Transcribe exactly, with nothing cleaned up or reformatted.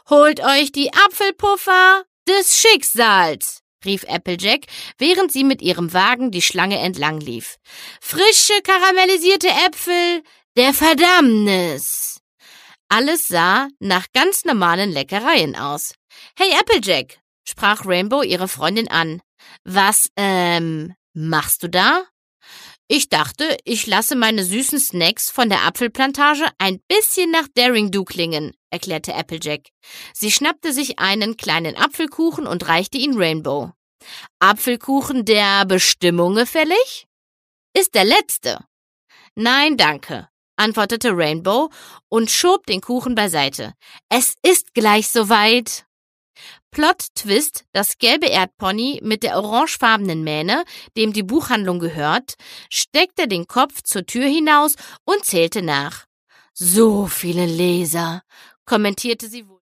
Holt euch die Apfelpuffer des Schicksals, rief Applejack, während sie mit ihrem Wagen die Schlange entlang lief. Frische, karamellisierte Äpfel der Verdammnis. Alles sah nach ganz normalen Leckereien aus. Hey Applejack, sprach Rainbow ihre Freundin an. Was, ähm, machst du da? Ich dachte, ich lasse meine süßen Snacks von der Apfelplantage ein bisschen nach Daring Do klingen, erklärte Applejack. Sie schnappte sich einen kleinen Apfelkuchen und reichte ihn Rainbow. Apfelkuchen der Bestimmung gefällig? Ist der letzte. Nein, danke, antwortete Rainbow und schob den Kuchen beiseite. Es ist gleich soweit. Plot-Twist, das gelbe Erdpony mit der orangefarbenen Mähne, dem die Buchhandlung gehört, steckte den Kopf zur Tür hinaus und zählte nach. So viele Leser, kommentierte sie wohl.